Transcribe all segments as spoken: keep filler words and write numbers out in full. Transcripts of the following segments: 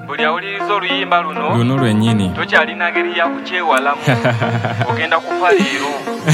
buli awuliriza oluyimba luno luno lwennyini tokyalina ngeri ya kukyewalamu ogenda kufa leero.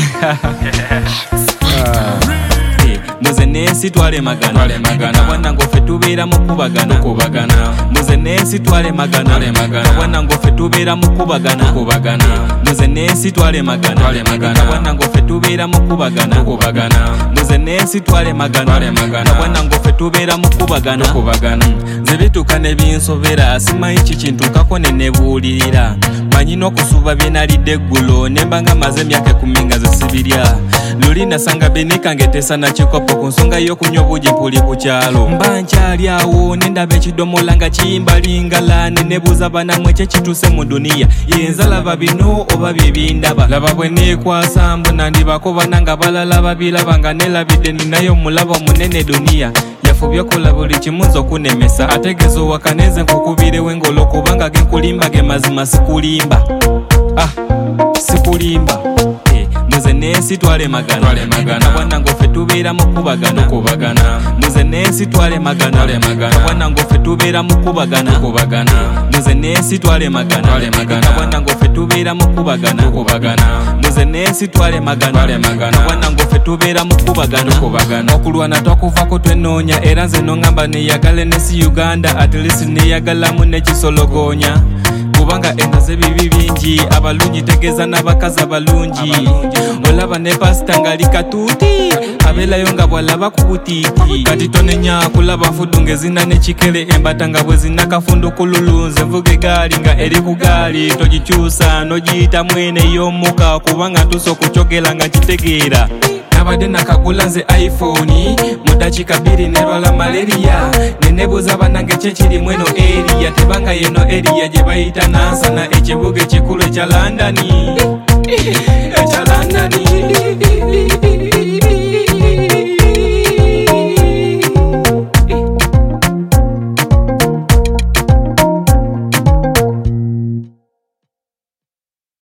Muze nensi twale magana Nabwana ngofe tubeera mu kubagana Muze nensi twale magana Nabwana ngofe tubeera mu kubagana Muze nensi twale magana Nabwana ngofe tubeera mu kubagana Muze nensi twale magana Nabwana ngofe tubeera mu kubagana Nze bituuka ne binsobera simanyi kikintuukako ne nebuulirira manyi n'okusuuba bye nalidde eggulo ne mba nga maze emyaka ekkumi nga ze sibirya luli nasanga benekange tesana kikopo ku nsonga y'okunywa obugi mpuli ku kyalo mba nkyali awo ne ndaba ekidomola nga kiyimbalingala ne nebuuza banamu ekyekituuse mu duniya yenza laba bino oba bye bindaba laba bwe neekwasa mbona ndibakobana nga balala babiraba nga nelabidde ninayo omulaba omunene duniya yafubye okola buli kimu nze okunemesa ategeeza owakaneze nkukubirewo engolo kubanga genkulimba ge mazima sikulimba ah sikulimba Muze nensi twale magana Nabwana ngofe tubeera mu kubagana Muze nensi twale magana Nabwana ngofe tubeera mu kubagana Muze nensi twale magana Nabwana ngofe tubeera mu kubagana Muze nensi twale magana Nabwana ngofe tubeera mu kubagana Okulwana twakuvako twenoonya era nze nongamba neyagala nesi Uganda at least neyagalamu nekisologoonya kubanga endaze bibi bingi abalungi tegeeza n'abakazi abalungi olaba ne pasita ngali katuuti abeerayo nga bwalaba ku butiiti kati tonenya kulaba fudu ngezina n'ekikere embata nga bwe zina kafundu ku lulunze nvuga egaali nga eri ku gaali togikyusa n'ogiyita mwene ey'omuka kubanga ntuuse okukyogera nga kitegeera nabadde nakagula nze iPhone mu dakiika bbiri nerwala malaria nenebuuza banange kyekiri mweno eriya tebanga yeno eriya gye bayita nansana ekibuga ekikulu ekya London